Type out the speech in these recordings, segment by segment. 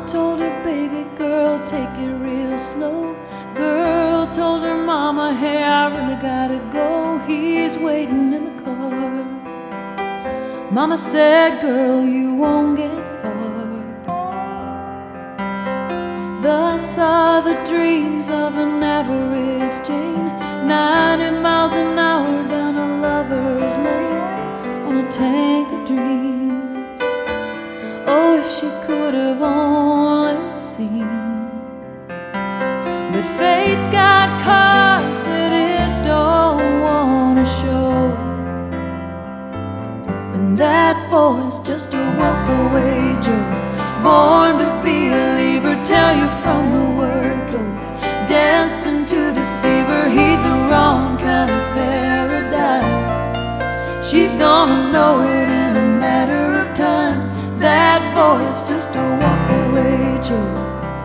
told her, baby girl, take it real slow. Girl told her mama, hey, I really gotta go. He's waiting in the car. Mama said, girl, you won't get far. Thus are the dreams of an average Jane, 90 miles an hour down a lover's lane on a tank of dreams. Oh, if she could have only seen. But fate's got cards that it don't wanna show, and that boy's just a walk-away Joe, born to be a leaver. Tell you from the word go, destined to deceive her. He's the wrong kind of paradise. She's gonna know it in a matter of time. That boy's just a walk-away Joe.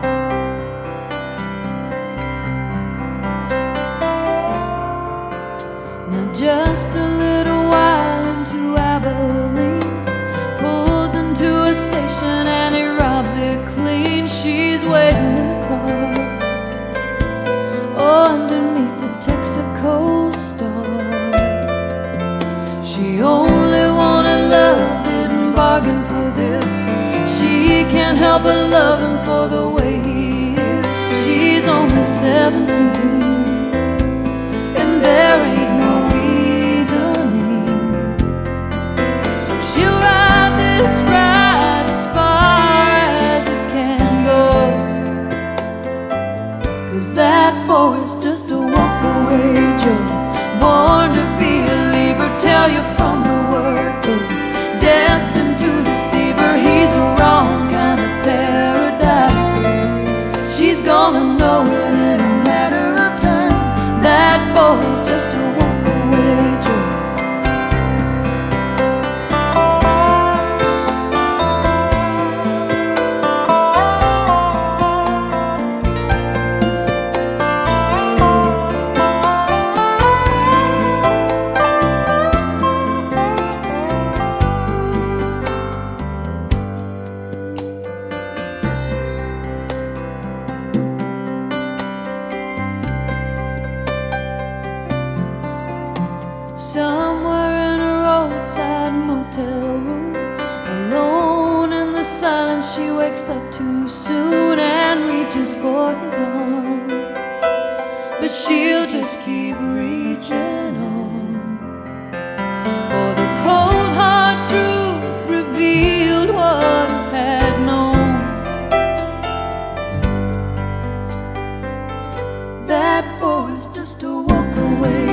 Now just a little while into Abilene, pulls into a station and he robs it clean. She's waiting in the car, oh, underneath the Texaco star. She only wanted love, didn't bargain for this. She can't help but love him for the way he is. She's only 17, and there ain't no reasoning. So she'll ride this ride as far as it can go, 'cause that boy's just a walk-away Joe, born to be a leaver. Tell you from the word go, destined to deceive her. He's the wrong kind of paradise. She's gonna know it in a matter of time. That boy's just a walk-away Joe. Somewhere in a roadside motel room, alone in the silence, she wakes up too soon and reaches for his arm. But she'll just keep reaching on, for the cold hard truth revealed what he had known. That boy's just a walk-away